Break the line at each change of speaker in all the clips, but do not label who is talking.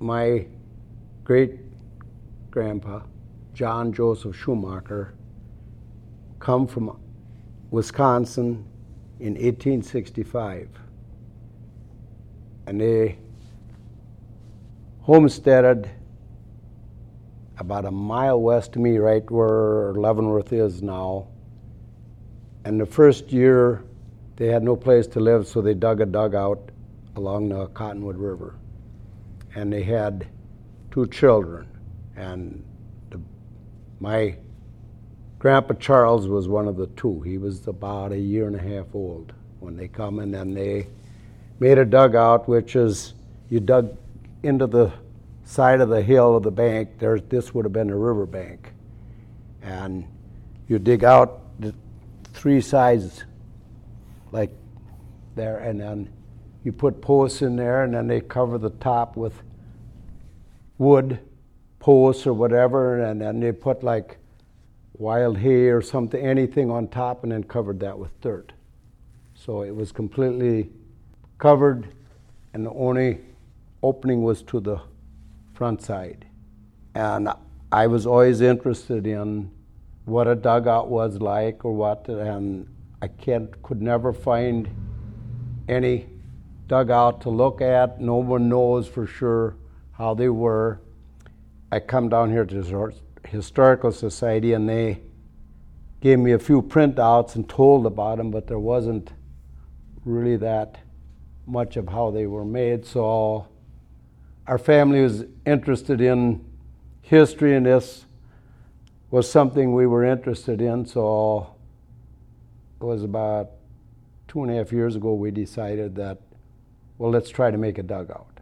my great-grandpa, John Joseph Schumacher, come from Wisconsin in 1865. And they homesteaded about a mile west of me, right where Leavenworth is now. And the first year, they had no place to live, so they dug a dugout along the Cottonwood River. And they had 2 children. And my Grandpa Charles was one of the 2. He was about a year and a half old when they come, and then they made a dugout, which is, you dug into the side of the hill of the bank. This would have been a river bank. And you dig out the 3 sides like there, and then you put posts in there, and then they cover the top with wood posts or whatever, and then they put like wild hay or something, anything on top, and then covered that with dirt. So it was completely covered, and the only opening was to the front side. And I was always interested in what a dugout was like or what, and I could never find any dugout to look at. No one knows for sure how they were. I come down here to the Historical Society, and they gave me a few printouts and told about them, but there wasn't really that much of how they were made. So our family was interested in history, and this was something we were interested in. So it was about 2.5 years ago we decided that, well, let's try to make a dugout.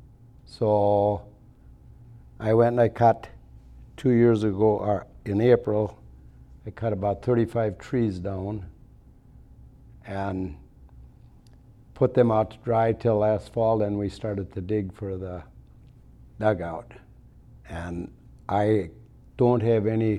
So I went and I cut 2 years ago, or in April, I cut about 35 trees down and put them out to dry till last fall. Then we started to dig for the dugout. And I don't have any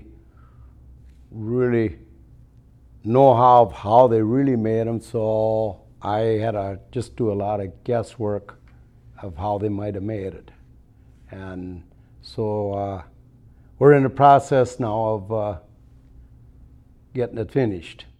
really know-how of how they really made them, so I had to just do a lot of guesswork of how they might have made it. And so we're in the process now of getting it finished.